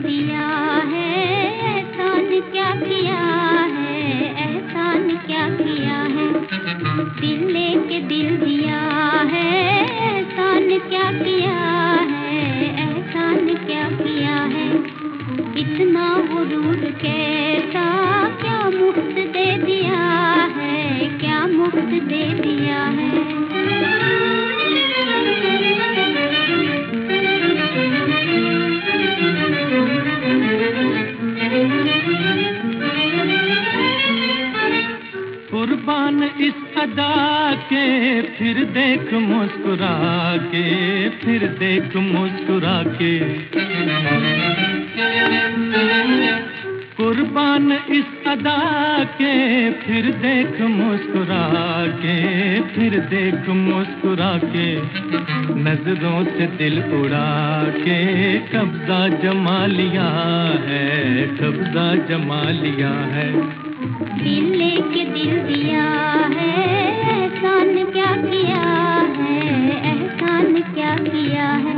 दिया है, एहसान क्या किया है, एहसान क्या किया है। दिल लेके दिल दिया है, एहसान क्या किया है, एहसान क्या किया है। इतना गुरूर कैसा, क्या मुफ्त दे दिया है, क्या मुफ्त दे दिया है। कुर्बान इस अदा के, फिर देख मुस्कुरा के, फिर देख मुस्कुरा के। कुर्बान इस अदा के, फिर देख मुस्कुरा के, फिर देख मुस्कुरा के। नजरों से दिल उड़ा के कब्जा जमा लिया है, कब्जा जमा लिया है। दिल लेके दिल दिया है, एहसान क्या किया है, एहसान क्या किया है।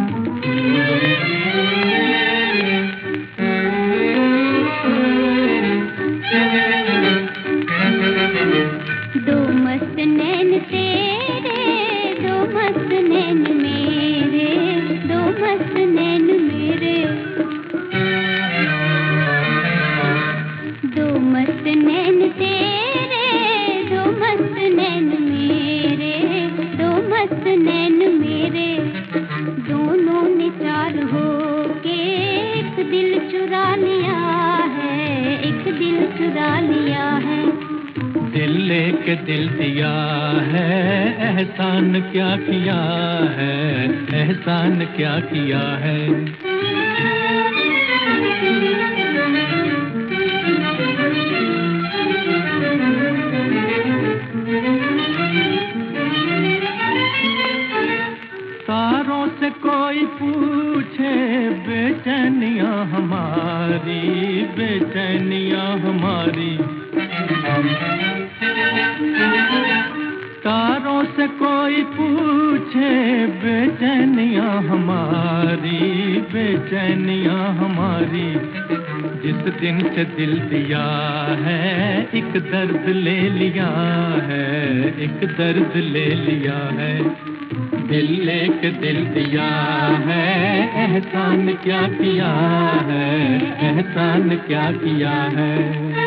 दो मस्त नैन तेरे, दो मस्त नैन मेरे, दो मस्त नैन मेरे। दो मस्त नैन तेरे, दो मस्त नैन मेरे, दो मस्त नैन मेरे। दोनों ने चार हो के एक दिल चुरा लिया है, एक दिल चुरा लिया है। दिल लेके दिल दिया है, एहसान क्या किया है, एहसान क्या किया है। तारों से कोई पूछे बेचैनियां हमारी, बेचैनियां हमारी। तारों से कोई पूछे बेचैनियां हमारी, बेचैनियां हमारी। जिस दिन से दिल दिया है, एक दर्द ले लिया है, एक दर्द ले लिया है। दिल लेके दिल दिया है, एहसान क्या किया है, एहसान क्या किया है।